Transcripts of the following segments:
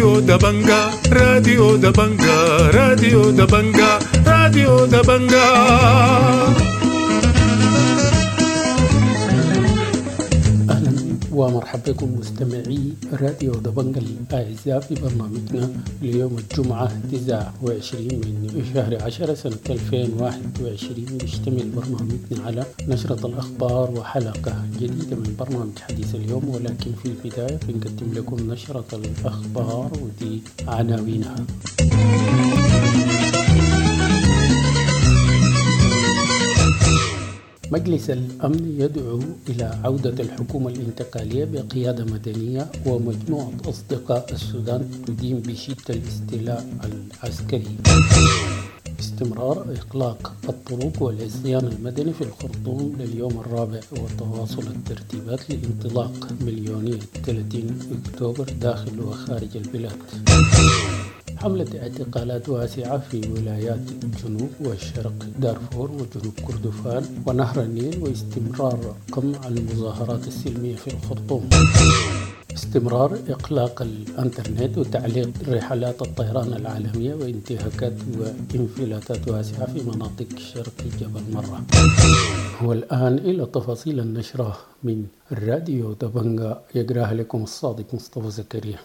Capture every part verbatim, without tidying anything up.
راديو دبنجا راديو دبنجا راديو دبنجا راديو دبنجا. ومرحبا بكم مستمعي راديو دبنجا الأعزاء في برنامجنا اليوم الجمعة تسعة وعشرين من شهر عشرة سنة ألفين وواحد وعشرين. يشتمل برنامجنا على نشرة الأخبار وحلقة جديدة من برنامج حديث اليوم، ولكن في البداية بنقدم لكم نشرة الأخبار ودي عناوينها. مجلس الأمن يدعو إلى عودة الحكومة الانتقالية بقيادة مدنية، ومجموعة أصدقاء السودان تدين بشدة الاستيلاء العسكري. استمرار إغلاق الطرق والعصيان المدني في الخرطوم لليوم الرابع، وتواصل الترتيبات لانطلاق مليونية ثلاثين أكتوبر داخل وخارج البلاد. حملة اعتقالات واسعة في ولايات الجنوب والشرق دارفور وجنوب كردفان ونهر النيل، واستمرار قمع المظاهرات السلمية في الخرطوم. استمرار إغلاق الإنترنت وتعليق رحلات الطيران العالمية، وانتهاكات وانفلاتات واسعة في مناطق شرق جبل مرة. والآن إلى تفاصيل النشرة من الراديو دبنجا، يقراها لكم الصادق مصطفى زكريا.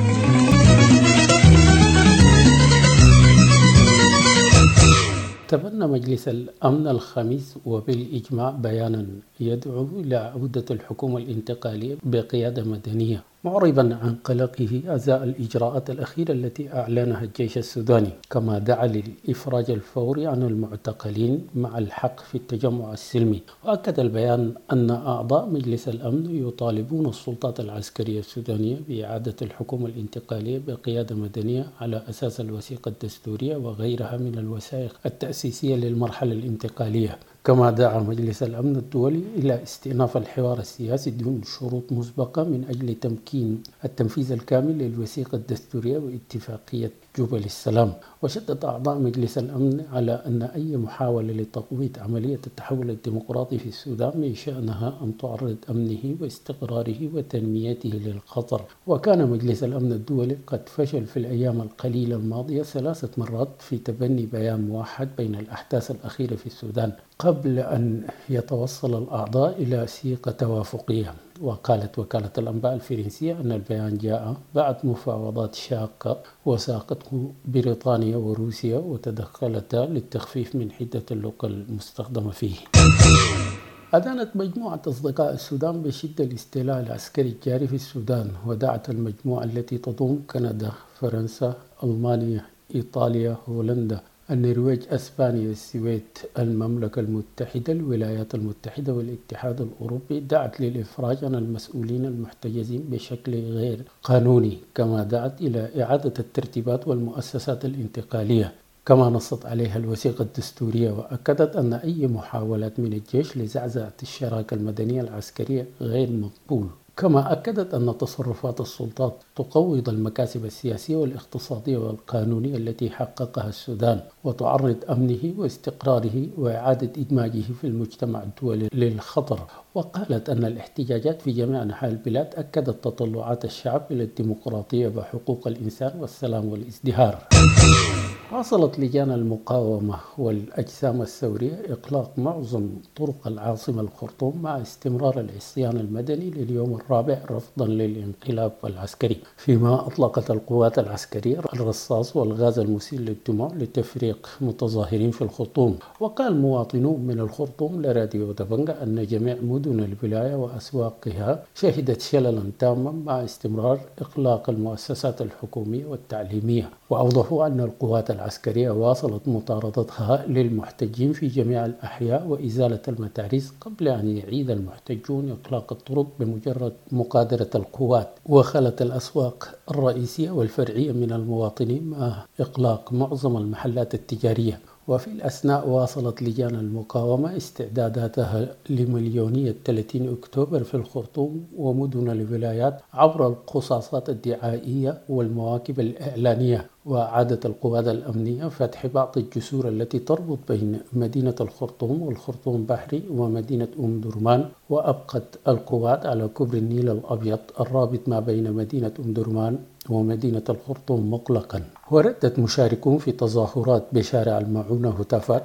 تبنى مجلس الأمن الخميس وبالإجماع بيانا يدعو إلى عودة الحكومة الانتقالية بقيادة مدنية، معربا عن قلقه أزاء الإجراءات الأخيرة التي أعلنها الجيش السوداني، كما دعا للإفراج الفوري عن المعتقلين مع الحق في التجمع السلمي. وأكد البيان أن أعضاء مجلس الأمن يطالبون السلطات العسكرية السودانية بإعادة الحكومة الانتقالية بقيادة مدنية على أساس الوثيقة الدستورية وغيرها من الوثائق التأسيسية للمرحلة الانتقالية. كما دعا مجلس الأمن الدولي إلى استئناف الحوار السياسي دون شروط مسبقة من أجل تمكين التنفيذ الكامل للوثيقة الدستورية واتفاقية جبل السلام. وشدد أعضاء مجلس الأمن على أن أي محاولة لتقويض عملية التحول الديمقراطي في السودان من شأنها أن تعرض أمنه واستقراره وتنميته للخطر. وكان مجلس الأمن الدولي قد فشل في الأيام القليلة الماضية ثلاثة مرات في تبني بيان موحد بين الأحداث الأخيرة في السودان قبل أن يتوصل الأعضاء إلى سيقة توافقية. وقالت وكالة الأنباء الفرنسية أن البيان جاء بعد مفاوضات شاقة وساقته بريطانيا وروسيا، وتدخلتا للتخفيف من حدة اللغة المستخدمة فيه. أدانت مجموعة أصدقاء السودان بشدة الاستيلاء العسكري الجاري في السودان، ودعت المجموعة التي تضم كندا، فرنسا، ألمانيا، إيطاليا، هولندا، النرويج، أسبانيا، السويد، المملكة المتحدة، الولايات المتحدة والاتحاد الأوروبي، دعت للإفراج عن المسؤولين المحتجزين بشكل غير قانوني، كما دعت إلى إعادة الترتيبات والمؤسسات الانتقالية كما نصت عليها الوثيقة الدستورية. وأكدت أن أي محاولات من الجيش لزعزعة الشراكة المدنية العسكرية غير مقبول. كما أكدت أن تصرفات السلطات تقوض المكاسب السياسية والاقتصادية والقانونية التي حققها السودان، وتعرض أمنه واستقراره وإعادة إدماجه في المجتمع الدولي للخطر. وقالت أن الاحتجاجات في جميع أنحاء البلاد أكدت تطلعات الشعب إلى الديمقراطية وحقوق الإنسان والسلام والازدهار. واصلت لجان المقاومة والأجسام الثورية إغلاق معظم طرق العاصمة الخرطوم مع استمرار العصيان المدني لليوم الرابع رفضا للانقلاب العسكري، فيما أطلقت القوات العسكرية الرصاص والغاز المسيل للدموع لتفريق متظاهرين في الخرطوم. وقال مواطنون من الخرطوم لراديو دبنجا أن جميع مدن الولاية وأسواقها شهدت شللا تاما مع استمرار إغلاق المؤسسات الحكومية والتعليمية. وأوضحوا أن القوات العسكرية واصلت مطاردتها للمحتجين في جميع الأحياء وإزالة المتاريس قبل أن يعيد المحتجون إغلاق الطرق بمجرد مقادرة القوات. وخلت الأسواق الرئيسية والفرعية من المواطنين مع إغلاق معظم المحلات التجارية. وفي الأثناء واصلت لجان المقاومة استعداداتها لمليونية ثلاثين أكتوبر في الخرطوم ومدن الولايات عبر القصاصات الدعائية والمواكب الإعلانية. وأعادت القوات الأمنية فتح بعض الجسور التي تربط بين مدينة الخرطوم والخرطوم بحري ومدينة أم درمان، وأبقت القوات على كوبري النيل الأبيض الرابط ما بين مدينة أم درمان ومدينة الخرطوم مغلقا. وردت مشاركون في تظاهرات بشارع المعونة هتافات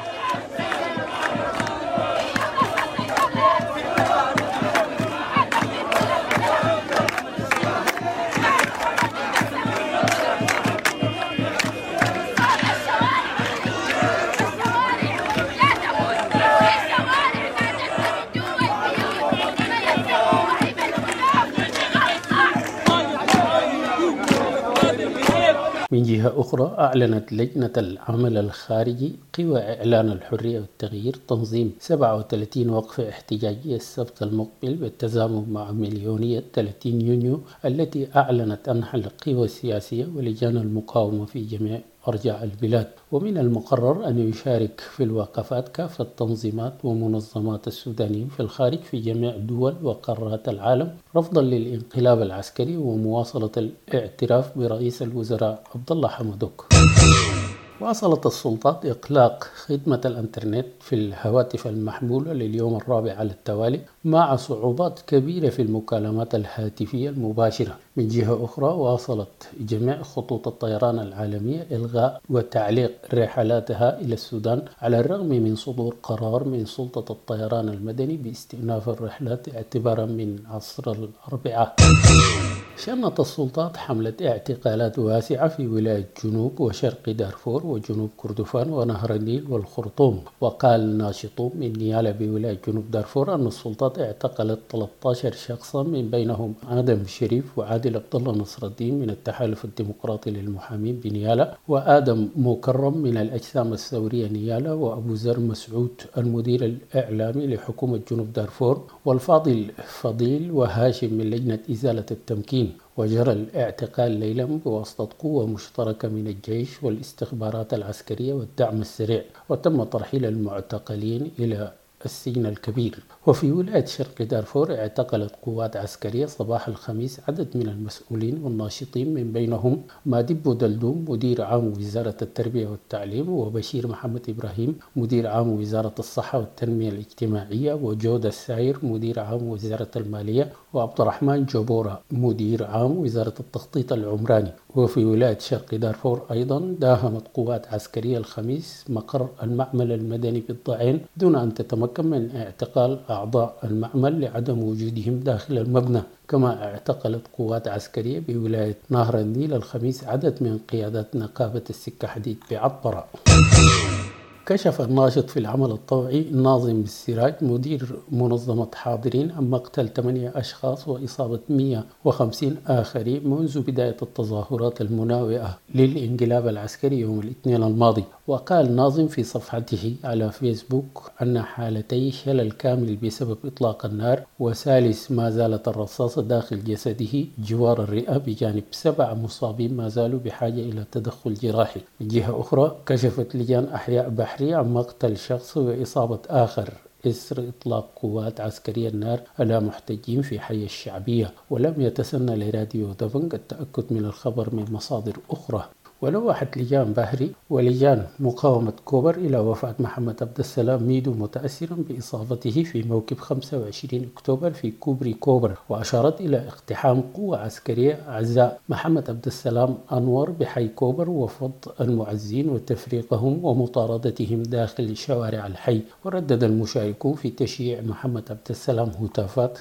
من جهة أخرى. أعلنت لجنة العمل الخارجي قوى إعلان الحرية والتغيير تنظيم سبعة وثلاثين وقفة احتجاجية السبت المقبل بالتزامن مع مليونية ثلاثين يونيو التي أعلنت عنها القوى السياسية ولجان المقاومة في جميع أرجاء البلاد. ومن المقرر أن يشارك في الوقفات كافة تنظيمات ومنظمات السودانيين في الخارج في جميع دول وقارات العالم رفضا للانقلاب العسكري ومواصلة الاعتراف برئيس الوزراء عبد الله حمدوك. واصلت السلطات إغلاق خدمة الإنترنت في الهواتف المحمولة لليوم الرابع على التوالي مع صعوبات كبيرة في المكالمات الهاتفية المباشرة. من جهة أخرى واصلت جميع خطوط الطيران العالمية إلغاء وتعليق رحلاتها إلى السودان على الرغم من صدور قرار من سلطة الطيران المدني باستئناف الرحلات اعتبارا من عصر الأربعاء. شنت السلطات حملة اعتقالات واسعة في ولاية جنوب وشرق دارفور وجنوب كردفان ونهر النيل والخرطوم. وقال ناشطون من نيالا بولاية جنوب دارفور أن السلطات اعتقلت ثلاثة عشر شخصا من بينهم آدم شريف وعادل عبد الله نصر الدين من التحالف الديمقراطي للمحامين بنيالا، وآدم مكرم من الأجسام الثورية نيالا، وأبو زر مسعود المدير الإعلامي لحكومة جنوب دارفور، والفاضل فضيل وهاشم من لجنة إزالة التمكين. وجرى الاعتقال ليلا بواسطة قوة مشتركة من الجيش والاستخبارات العسكرية والدعم السريع، وتم ترحيل المعتقلين إلى السجن الكبير. وفي ولاية شرق دارفور اعتقلت قوات عسكرية صباح الخميس عدد من المسؤولين والناشطين من بينهم مادبو دلدوم مدير عام وزارة التربية والتعليم، وبشير محمد إبراهيم مدير عام وزارة الصحة والتنمية الاجتماعية، وجود الساير مدير عام وزارة المالية، وعبد الرحمن جبورة مدير عام وزارة التخطيط العمراني. وفي ولاية شرق دارفور أيضا داهمت قوات عسكرية الخميس مقر المعمل المدني بالضعين دون أن تتمكن من اعتقال أعضاء المعمل لعدم وجودهم داخل المبنى. كما اعتقلت قوات عسكرية بولاية نهر النيل الخميس عدد من قيادات نقابة السكة حديد بعطبرة. كشف الناشط في العمل الطوعي ناظم السراج مدير منظمة حاضرين عن مقتل ثمانية أشخاص وإصابة مئة وخمسين آخرين منذ بداية التظاهرات المناوئة للانقلاب العسكري يوم الاثنين الماضي. وقال ناظم في صفحته على فيسبوك أن حالتي شلل كامل بسبب إطلاق النار، وثالث ما زالت الرصاصة داخل جسده جوار الرئة، بجانب سبع مصابين ما زالوا بحاجة إلى تدخل جراحي. من جهة أخرى كشفت لجان أحياء بحري عن مقتل شخص وإصابة آخر إثر إطلاق قوات عسكرية النار على محتجين في حي الشعبية. ولم يتسنى لراديو دبنج التأكد من الخبر من مصادر أخرى. ولوحت لجان بحري ولجان مقاومة كوبر إلى وفاة محمد عبد السلام ميدو متأثرا بإصابته في موكب خمسة وعشرين أكتوبر في كوبري كوبر، وأشارت إلى اقتحام قوة عسكرية أعزاء محمد عبد السلام أنور بحي كوبر وفض المعزين وتفريقهم ومطاردتهم داخل شوارع الحي. وردد المشاركون في تشييع محمد عبد السلام هتافات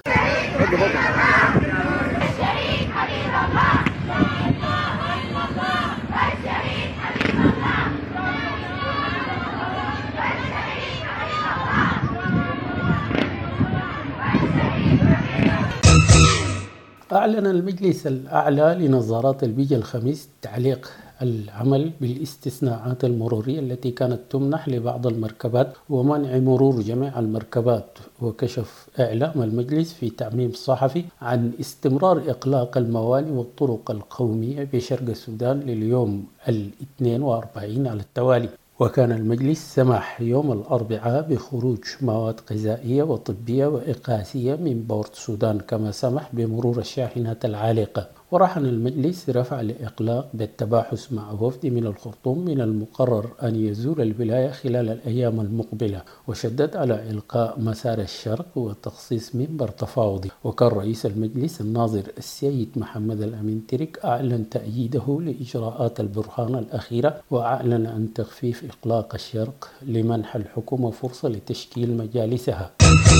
أعلن المجلس الأعلى لنظارات البيئة الخميس تعليق العمل بالاستثناءات المرورية التي كانت تمنح لبعض المركبات ومنع مرور جميع المركبات. وكشف إعلام المجلس في تعميم صحفي عن استمرار إغلاق الموانئ والطرق القومية بشرق السودان لليوم الاثنين وأربعين على التوالي. وكان المجلس سمح يوم الأربعاء بخروج مواد غذائية وطبية وإقاسية من بورت السودان، كما سمح بمرور الشاحنات العالقة. ورهن المجلس رفع الإقلاق بالتباحث مع وفد من الخرطوم من المقرر أن يزور الولاية خلال الأيام المقبلة، وشدد على إلقاء مسار الشرق وتخصيص منبر تفاوضي. وكان رئيس المجلس الناظر السيد محمد الأمين ترك أعلن تأييده لإجراءات البرهان الأخيرة، وأعلن عن تخفيف إقلاق الشرق لمنح الحكومة فرصة لتشكيل مجالسها.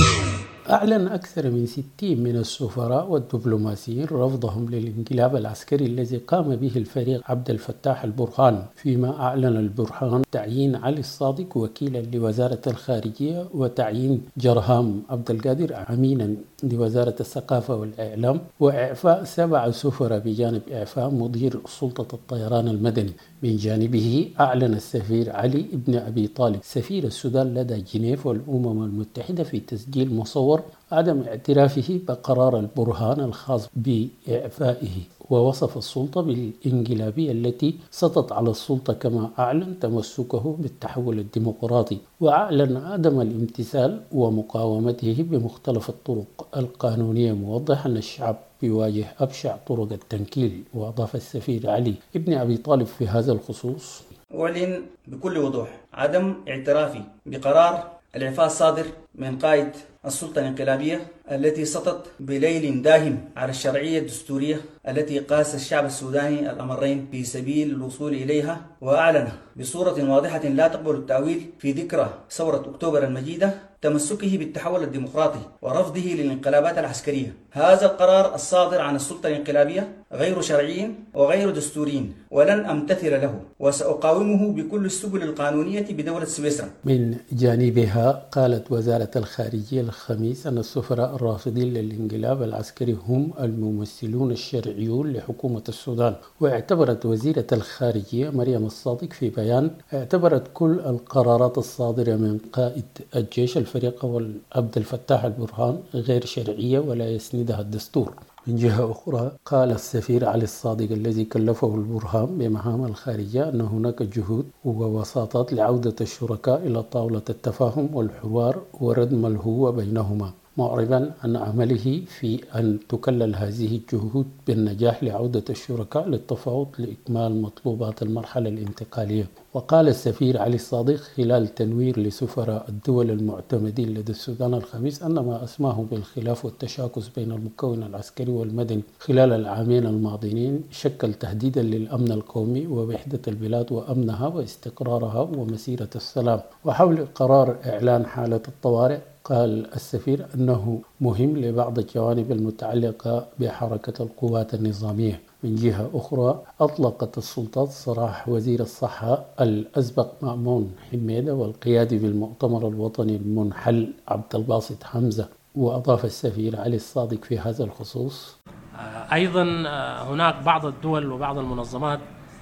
أعلن أكثر من ستين من السفراء والدبلوماسيين رفضهم للانقلاب العسكري الذي قام به الفريق عبد الفتاح البرهان، فيما أعلن البرهان تعيين علي الصادق وكيلا لوزارة الخارجية، وتعيين جرهام عبد القادر عمينا لوزارة الثقافة والإعلام، وإعفاء سبع سفراء بجانب إعفاء مدير سلطة الطيران المدني. من جانبه أعلن السفير علي بن أبي طالب سفير السودان لدى جنيف والأمم المتحدة في تسجيل مصور عدم اعترافه بقرار البرهان الخاص بإعفائه، ووصف السلطة بالانقلابية التي سطت على السلطة، كما أعلن تمسكه بالتحول الديمقراطي، وأعلن عدم الامتثال ومقاومته بمختلف الطرق القانونية، موضحا أن الشعب بيواجه أبشع طرق التنكيل. وأضاف السفير علي ابن أبي طالب في هذا الخصوص: أعلن بكل وضوح عدم اعترافي بقرار الإعفاء الصادر من قائد السلطة الانقلابية التي سطت بليل داهم على الشرعية الدستورية التي قاس الشعب السوداني الأمرين في سبيل الوصول إليها، وأعلن بصورة واضحة لا تقبل التأويل في ذكرى ثورة أكتوبر المجيدة تمسكه بالتحول الديمقراطي ورفضه للانقلابات العسكرية. هذا القرار الصادر عن السلطة الانقلابية غير شرعي وغير دستوري، ولن أمتثل له، وسأقاومه بكل السبل القانونية بدولة سويسرا. من جانبها قالت وزارة الخارجية الخميس أن السفراء الرافضين للانقلاب العسكري هم الممثلون الشرعيون لحكومة السودان. واعتبرت وزيرة الخارجية مريم الصادق في بيان اعتبرت كل القرارات الصادرة من قائد الجيش الفريق أول عبد الفتاح البرهان غير شرعية ولا يسندها الدستور. من جهة أخرى قال السفير علي الصادق الذي كلفه البرهان بمهام الخارجية أن هناك جهود ووساطات لعودة الشركاء إلى طاولة التفاهم والحوار وردم الهوة بينهما، معربا عن عمله في أن تكلل هذه الجهود بالنجاح لعودة الشركاء للتفاوض لإكمال مطلوبات المرحلة الانتقالية. وقال السفير علي الصادق خلال تنوير لسفراء الدول المعتمدين لدى السودان الخميس أن ما أسماه بالخلاف والتشاكس بين المكون العسكري والمدني خلال العامين الماضيين شكل تهديدا للأمن القومي ووحدة البلاد وأمنها واستقرارها ومسيرة السلام. وحول قرار إعلان حالة الطوارئ قال السفير أنه مهم لبعض الجوانب المتعلقة بحركة القوات النظامية. من جهة أخرى أطلقت السلطات سراح وزير الصحة الأسبق مأمون حميدة والقيادي بالمؤتمر الوطني المنحل عبد الباسط حمزة. وأضاف السفير علي الصادق في هذا الخصوص: أيضا هناك بعض الدول وبعض المنظمات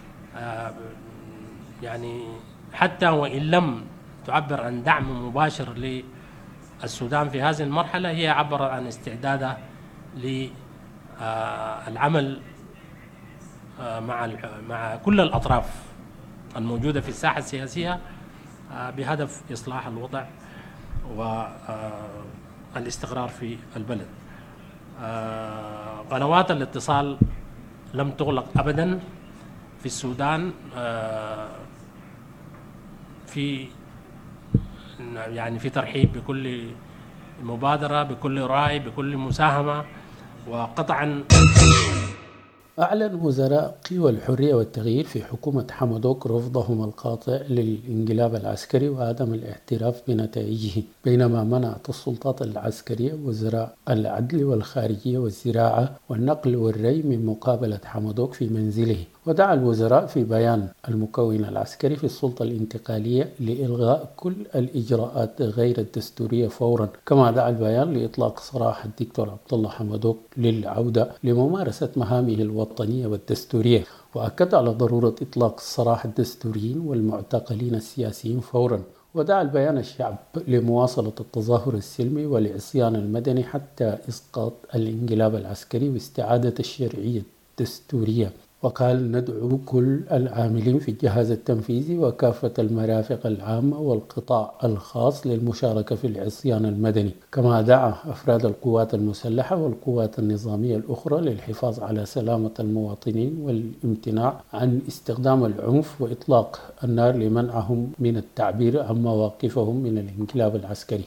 يعني حتى وإن لم تعبر عن دعم مباشر للسودان في هذه المرحلة، هي عبر عن استعدادها للعمل مع مع كل الأطراف الموجودة في الساحة السياسية بهدف إصلاح الوضع والاستقرار في البلد. قنوات الاتصال لم تغلق أبدا في السودان في يعني في ترحيب بكل مبادرة، بكل رأي، بكل مساهمة. وقطعا أعلن وزراء قوى الحرية والتغيير في حكومة حمدوك رفضهم القاطع للانقلاب العسكري وعدم الاعتراف بنتائجه، بينما منعت السلطات العسكرية وزراء العدل والخارجية والزراعة والنقل والري من مقابلة حمدوك في منزله. ودعا الوزراء في بيان المكون العسكري في السلطة الانتقالية لإلغاء كل الإجراءات غير الدستورية فورا، كما دعا البيان لإطلاق سراح الدكتور عبد الله حمدوك للعودة لممارسة مهامه الوطنية والدستورية. وأكد على ضرورة إطلاق سراح الدستوريين والمعتقلين السياسيين فورا. ودعا البيان الشعب لمواصلة التظاهر السلمي والعصيان المدني حتى إسقاط الانقلاب العسكري واستعادة الشرعية الدستورية. وقال ندعو كل العاملين في الجهاز التنفيذي وكافة المرافق العامة والقطاع الخاص للمشاركة في العصيان المدني. كما دعا أفراد القوات المسلحة والقوات النظامية الأخرى للحفاظ على سلامة المواطنين والامتناع عن استخدام العنف وإطلاق النار لمنعهم من التعبير عن مواقفهم من الانقلاب العسكري.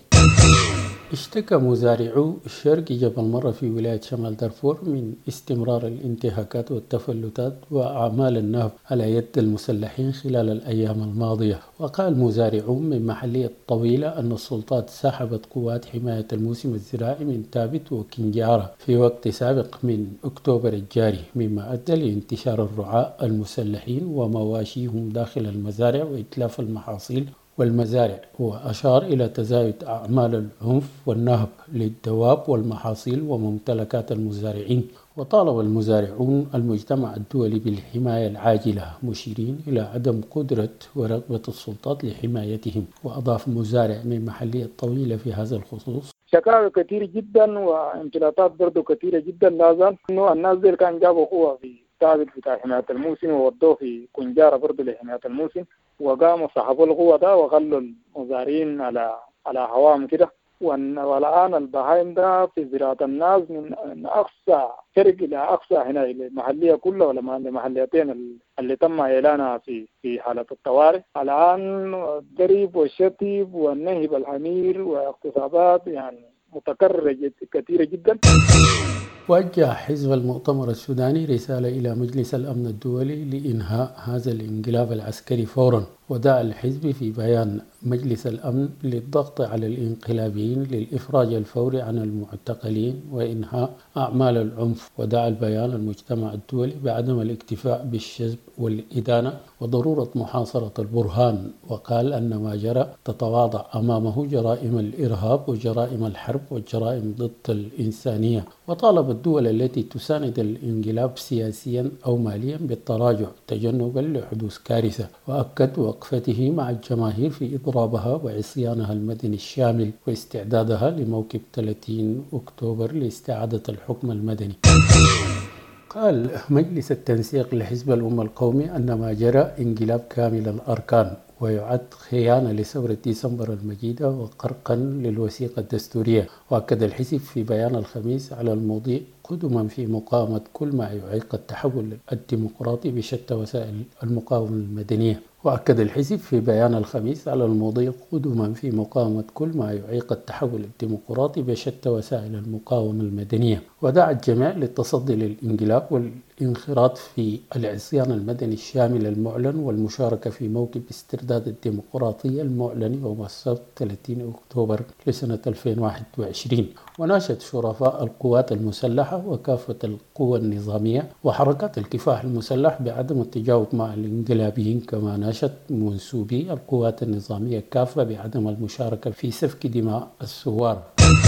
اشتكى مزارعو شرق جبل مرة في ولاية شمال دارفور من استمرار الانتهاكات والتفلتات وأعمال النهب على يد المسلحين خلال الأيام الماضية. وقال مزارعون من محلية طويلة أن السلطات سحبت قوات حماية الموسم الزراعي من تابت وكنجارة في وقت سابق من أكتوبر الجاري، مما أدى لانتشار الرعاة المسلحين ومواشيهم داخل المزارع وإتلاف المحاصيل والمزارع. وأشار إلى تزايد أعمال العنف والنهب للدواب والمحاصيل وممتلكات المزارعين. وطالب المزارعون المجتمع الدولي بالحماية العاجلة، مشيرين إلى عدم قدرة ورغبة السلطات لحمايتهم. وأضاف مزارع من محلية طويلة في هذا الخصوص: شكاوى كثير جدا وانطلاقات برضو كثيرة جدا، لازم إنه الناس دي كان جابوا قوة في ثابت بتاع حماية الموسم وودوه في كنجارة برضو لحماية الموسم، وقاموا صحبوا القوة ده وخلوا المزارعين على على هواهم كده. والآن البهايم ده في زراعة الناس من أقصى شرق إلى أقصى هنا المحلية كلها ولا المحليتين اللي تم إعلانها في في حالة الطوارئ. الآن الضرب والشتيب والنهب الحمير واغتصابات يعني متكررة كثيرة جدا. وجه حزب المؤتمر السوداني رسالة إلى مجلس الأمن الدولي لإنهاء هذا الانقلاب العسكري فورا. ودعا الحزب في بيان مجلس الأمن للضغط على الانقلابيين للإفراج الفوري عن المعتقلين وإنهاء أعمال العنف. ودعا البيان المجتمع الدولي بعدم الاكتفاء بالشذب والإدانة وضرورة محاصرة البرهان. وقال أن ما جرى تتواضع أمامه جرائم الإرهاب وجرائم الحرب والجرائم ضد الإنسانية. وطالب الدول التي تساند الانقلاب سياسيا أو ماليا بالتراجع تجنبا لحدوث كارثة. وأكد وقفته مع الجماهير في إضرابها وعصيانها المدني الشامل واستعدادها لموكب ثلاثين أكتوبر لاستعادة الحكم المدني. قال مجلس التنسيق لحزب الأمة القومي أن ما جرى انقلاب كامل الأركان ويعد خيانة لثورة ديسمبر المجيدة وقرقا للوثيقة الدستورية. وأكد الحزب في بيان الخميس على المضي قدما في مقاومة كل ما يعيق التحول الديمقراطي بشتى وسائل المقاومة المدنية. وأكد الحزب في بيان الخميس على المضي قدما في مقاومة كل ما يعيق التحول الديمقراطي بشتى وسائل المقاومة المدنية. ودعا الجميع للتصدي للانقلاب والانخراط في العصيان المدني الشامل المعلن والمشاركة في موكب استرداد الديمقراطية المعلن يوم السبت ثلاثين أكتوبر لسنة ألفين وواحد وعشرين. وناشد شرفاء القوات المسلحة وكافة القوى النظامية وحركات الكفاح المسلح بعدم التجاوب مع الانقلابيين. كما ناشد منسوبي القوات النظامية كافة بعدم المشاركة في سفك دماء الثوار.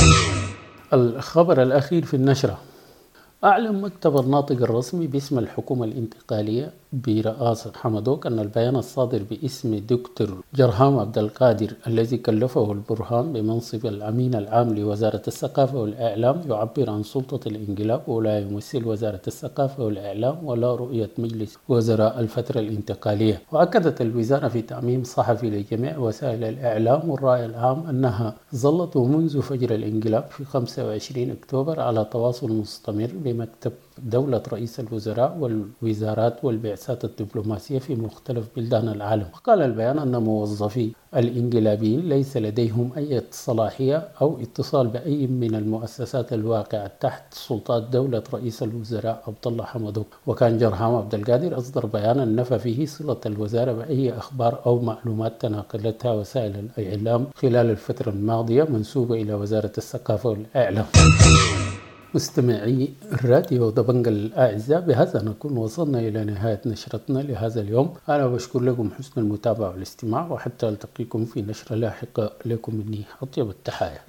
الخبر الأخير في النشرة: أعلن مكتب الناطق الرسمي باسم الحكومة الانتقالية برئاسة حمدوك أن البيان الصادر باسم دكتور جرهام عبد القادر الذي كلفه البرهان بمنصب الأمين العام لوزارة الثقافة والإعلام يعبر عن سلطة الانقلاب ولا يمثل وزارة الثقافة والإعلام ولا رؤية مجلس وزراء الفترة الانتقالية. وأكدت الوزارة في تعميم صحفي لجميع وسائل الإعلام والرأي العام أنها ظلت منذ فجر الانقلاب في خمسة وعشرين أكتوبر على تواصل مستمر بمكتب دولة رئيس الوزراء والوزارات والبعثات الدبلوماسية في مختلف بلدان العالم. وقال البيان أن موظفي الانقلابيين ليس لديهم أي صلاحية أو اتصال بأي من المؤسسات الواقعة تحت سلطات دولة رئيس الوزراء عبد الله حمدوك. وكان جرهام عبد القادر أصدر بيانا نفى فيه صلة الوزارة بأي أخبار أو معلومات تناقلتها وسائل الإعلام خلال الفترة الماضية منسوبة إلى وزارة الثقافة والإعلام. مستمعي الراديو دبنج الأعزاء، بهذا نكون وصلنا إلى نهاية نشرتنا لهذا اليوم. أنا بشكر لكم حسن المتابعة والاستماع، وحتى ألتقيكم في نشرة لاحقة. لكم مني أطيب التحايا.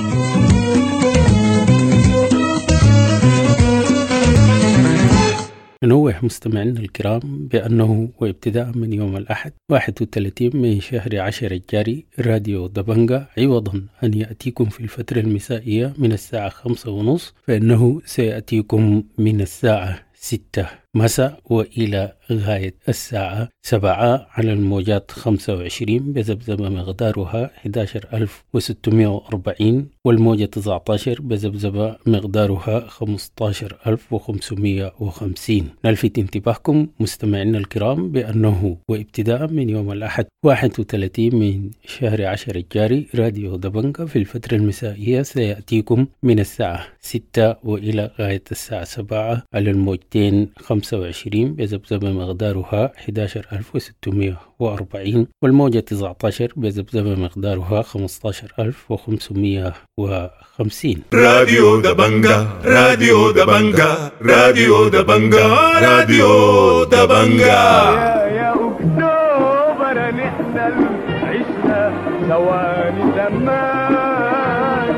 ننوه مستمعينا الكرام بأنه وابتداء من يوم الأحد واحد وثلاثين من شهر عشر الجاري راديو دبنجا عوضا أن يأتيكم في الفترة المسائية من الساعة خمسة ونصف فإنه سيأتيكم من الساعة ستة مساء وإلى غاية الساعة سبعة على الموجات خمسة وعشرين بذبذبة مقدارها أحد عشر ألف وستمائة وأربعين، والموجة تسعة عشر بذبذبة مقدارها خمسة عشر ألف وخمسمائة وخمسين. نلفت انتباهكم مستمعينا الكرام بأنه وابتداء من يوم الأحد واحد وثلاثين من شهر عشر الجاري راديو دبنجة في الفترة المسائية سيأتيكم من الساعة ستة وإلى غاية الساعة سبعة على الموجتين خمسة وعشرين بذبذبة مقدارها أحد عشر ألف وستمائة وأربعين، والموجة تسعة عشر بذبذبة مقدارها خمسة عشر ألف وخمسمائة وخمسين. راديو دبنجة راديو دبنجة راديو دبنجة راديو دبنجة. يا يا أكتوبر نحن عشنا ثواني زمان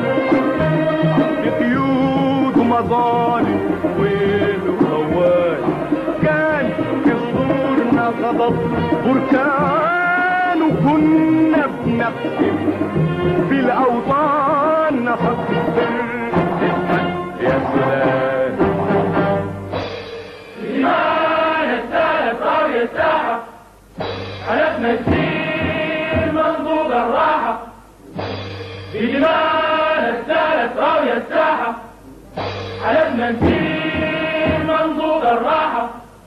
بقيود ومظالم ويل وخوان، كان في صدورنا غضب بركان وكنا بنقسم في الأوطان نفكر يا سلام. إيمان السالة طاوية الساحة حلفنا كثير منظوب الراحة، بإيمان السالة طاوية الساحة حلفنا كثير منظوب الراحة.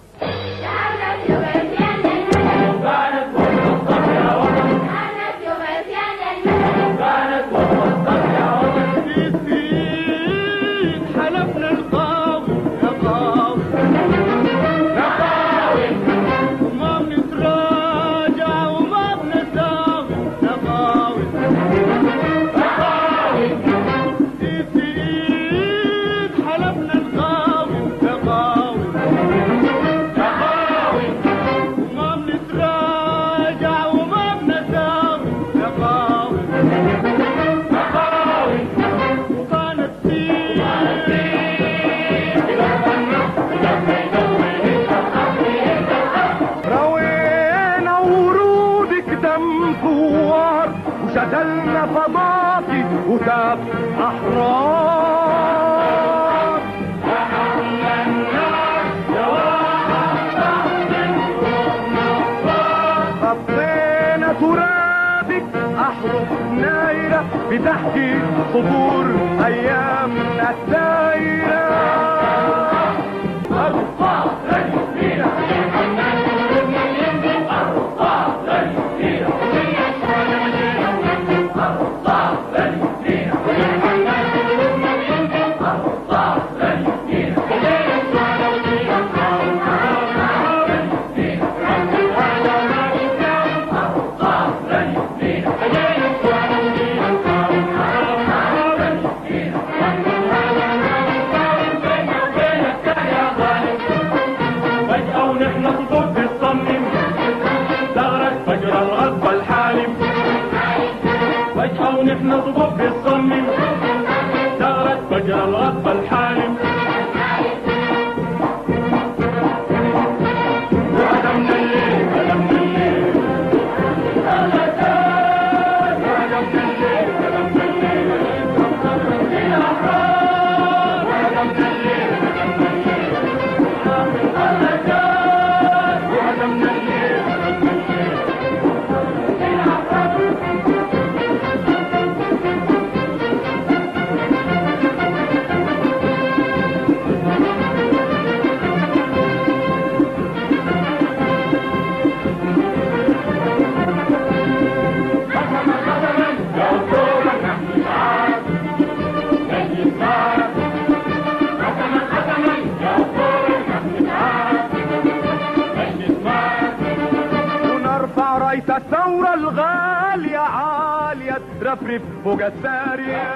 شتلنا فضاكي وتاب أحرار، وحرنا النار جواها خطينا ترابك أحرف نايرة بتحكي صدور أيامنا السايرة. الرصاص لن يفينا ونحن نطبق بالصمم ثغرة فجر الغضب الحالم. وهدمنا الليل هدمنا الليل وهدمنا الليل هدمنا الليل الأحرار، وهدمنا الليل هدمنا الليل وهدمنا الليل هدمنا الليل. الثورة الغالية عالية ترفرف فوق السارية،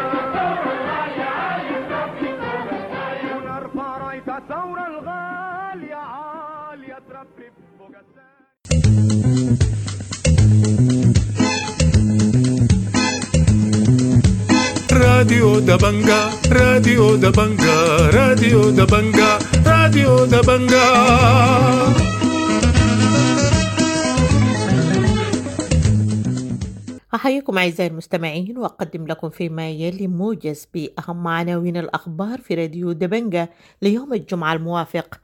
ونرفع راية الثورة الغالية عالية ترفرف فوق السارية. راديو دبنجة راديو دبنجة راديو دبنجة راديو دبنجة. أحييكم أعزائي المستمعين، وأقدم لكم فيما يلي موجز بأهم عناوين الأخبار في راديو دبنجة ليوم الجمعة الموافق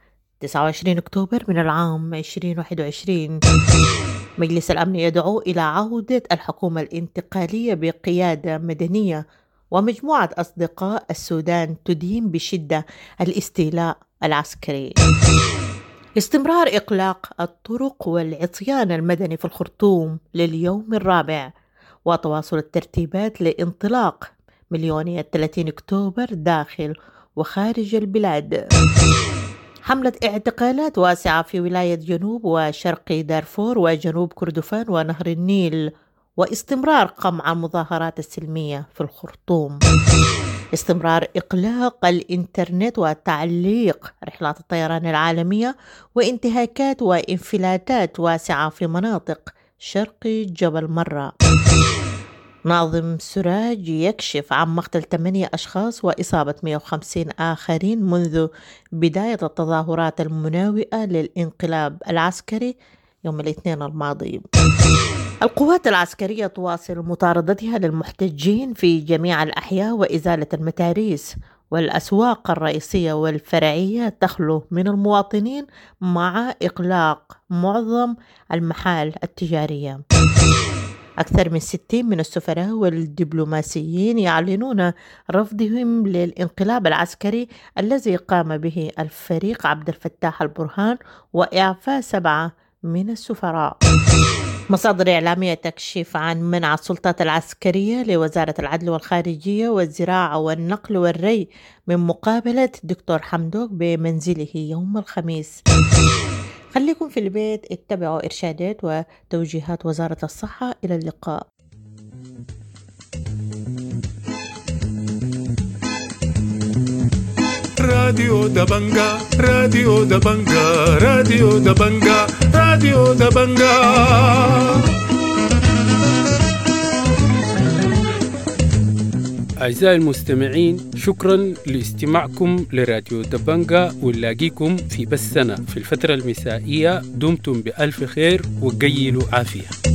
تسعة وعشرين أكتوبر من العام عشرين واحد وعشرين مجلس الأمن يدعو إلى عودة الحكومة الانتقالية بقيادة مدنية، ومجموعة أصدقاء السودان تدين بشدة الاستيلاء العسكري. استمرار إغلاق الطرق والعصيان المدني في الخرطوم لليوم الرابع، وتواصل الترتيبات لانطلاق مليونية ثلاثين أكتوبر داخل وخارج البلاد. حملة اعتقالات واسعة في ولاية جنوب وشرق دارفور وجنوب كردفان ونهر النيل، واستمرار قمع المظاهرات السلمية في الخرطوم. استمرار إغلاق الإنترنت وتعليق رحلات الطيران العالمية، وانتهاكات وانفلاتات واسعة في مناطق شرق جبل مرة. ناظم سراج يكشف عن مقتل ثمانية أشخاص وإصابة مئة وخمسين آخرين منذ بداية التظاهرات المناوئة للانقلاب العسكري يوم الاثنين الماضي. القوات العسكرية تواصل مطاردتها للمحتجين في جميع الأحياء وإزالة المتاريس، والأسواق الرئيسية والفرعية تخلو من المواطنين مع إغلاق معظم المحال التجارية. أكثر من ستين من السفراء والدبلوماسيين يعلنون رفضهم للانقلاب العسكري الذي قام به الفريق عبد الفتاح البرهان، وإعفاء سبعة من السفراء. مصادر إعلامية تكشف عن منع السلطات العسكرية لوزارة العدل والخارجية والزراعة والنقل والري من مقابلة دكتور حمدوك بمنزله يوم الخميس. خليكم في البيت، اتبعوا إرشادات وتوجيهات وزارة الصحة. إلى اللقاء. راديو دبنجا راديو دبنجا راديو دبنجا راديو دبنجا. أعزائي المستمعين، شكرا لاستماعكم لراديو دبنجا، ونلاقيكم في بثنا في الفترة المسائية. دمتم بألف خير وقيلوا عافية.